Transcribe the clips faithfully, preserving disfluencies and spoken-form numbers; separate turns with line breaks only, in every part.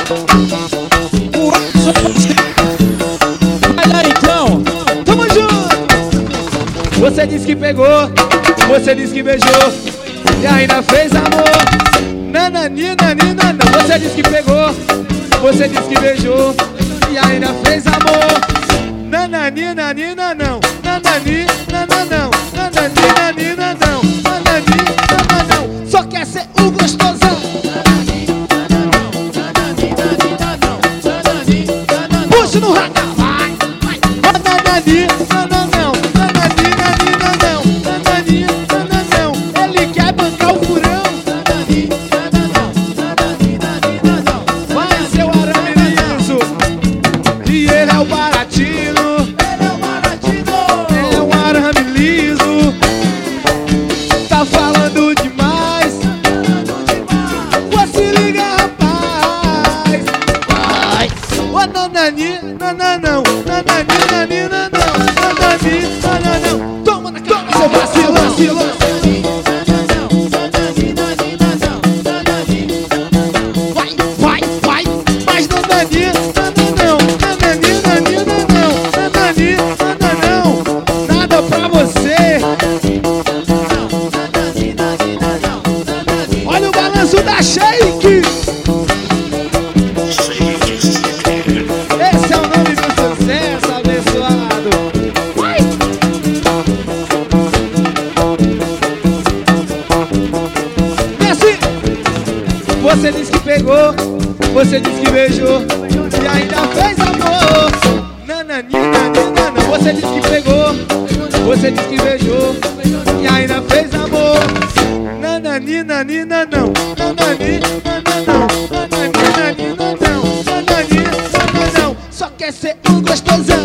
Vai lá então, tamo junto. Você disse que pegou, você disse que beijou e ainda fez amor. Nanani, nanina, não. Você disse que pegou, você disse que beijou e ainda fez amor. Nanani, nanina, não. Nanani, nananão. Nanani, nanina, não. Nanani, nananão. Só quer ser o gostosão. Puxa no radar, vai, vai. Nanani, nananão. Nanani, nanina, não. Nanani, nananão. Ele quer bancar o furão. Vai, seu arame liso. E ele é o baratinho. É um arame liso. Tá falando demais. Você liga, rapaz. Vai. Ô nanani, nananão. Nanani, nanina, não. Nanani, nananão. Toma na cara, seu vacilo, vacilo. Vai, vai, vai. Mas nanani, nananão. Nanani, nanina, não. Nanani, nananão. Nada pra você. Olha o balanço da Shake. Esse é o nome do sucesso, abençoado. Vai. Desce. Você disse que pegou, você disse que beijou e ainda fez amor. Nanani, nanina, não. Você disse que pegou, você disse que beijou e ainda fez amor. Nanani, nanina, não. Nanani, nananão. Nanani, nanina, não. Nanani, nananão. Só quer ser um gostosão.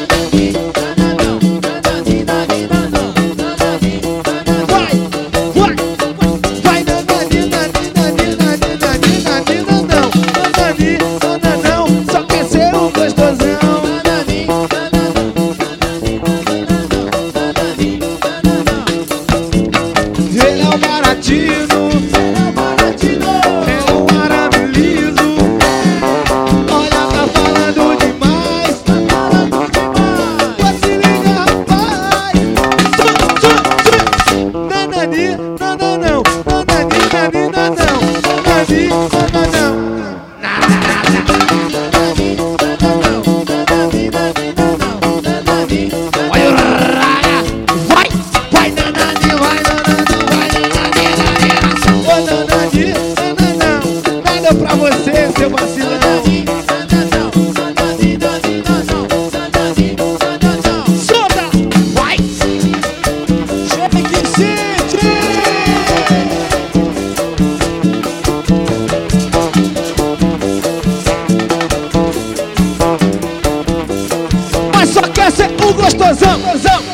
Vai, vai, vai. Nanani, nanina, nanina, nanina, não. Nanani, nananão. Só quer ser um gostosão. Ele é o baratinho. É um arame liso. Olha, tá falando demais. Você liga, rapaz. Nanani, nananão. Nanani, nanina, não. Nanani, nananão. Olha o raia. Vai, vai, nanani, vai, nanani, vai, nanani, nanana. Ô, nanani, nananão. Nada pra você, seu vacilão. Solta, vai. Shake City. Mas só quer ser um gostosão.